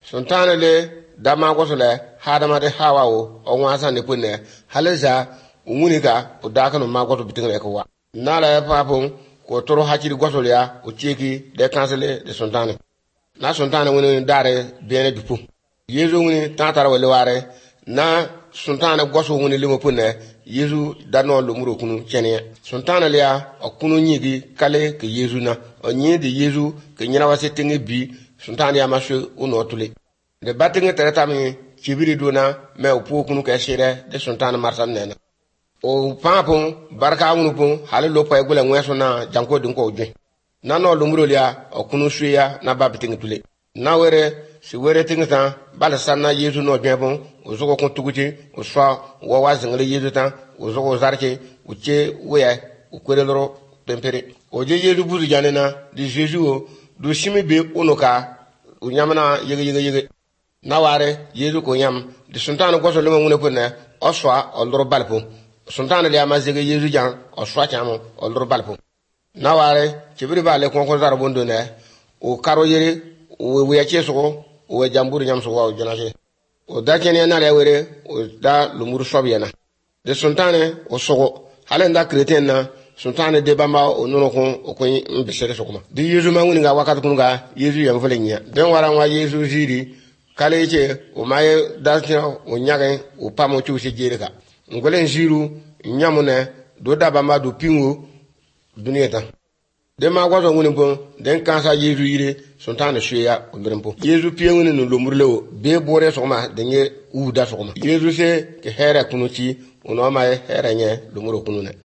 Suntane le dama gosole hadama de hawawo o wasa ne punne haleza umunika udaka no magoto bitinga ko wa nala papon ko toro hakiri gosole ya o cheki de kansele de suntane na suntane woni dare bene dupu yezu woni tatara wale ware na suntane goso woni limo punne yezu dano lumuro kunu chene suntane le ya o kunu nyigi kale ke yezu na o nyidi yezu ke nyina wase tingi bi suntane ya mashu uno tule de batinga teretami chibiri duna me o pokunu ke shire de suntane marsan nena o papon barka wonu pon hale lo pay gole ngweso na janko din ko je na no lumuro lia o kunu suya na babitinga tule na were si were tingata bala sanna yesu no jebon o zoko kon tuguti o swa wo wazingle yesu tan o zoko zarke o che we o kwelero tempere o je yesu buzu janena di jesu o do shimi be onoka o nyamana yege na ware yesu ko nyam di suntana goso lema ngune pone o swa o loro balpo suntana le amazege yesu jan o swa chamo o loro balpo na ware chibiri bale kon zaro bondo ne o karo yere o we yache soko o jamburu nyam soko o jonase o da kene na le were o da lumuru sobiena de suntane o soko halenda kreten na suntane de bamba o nono kon o ko mbesere soko di yesu manguni nga wakati kunga yesu yam folenya den wara wa yesu jiri kale che o maye dasnya o nyage o pamo chusi jirika ngolen jiru nyamune do da bamba do pingo dunieta de ma gwazo ngune bon den kansa yesu yire suntane shuya o mbrempo yesu pie ngune no lomurlewo be bore sokma denye u da sokma yesu se ke here kunuchi ono maye here nye lomuro kunune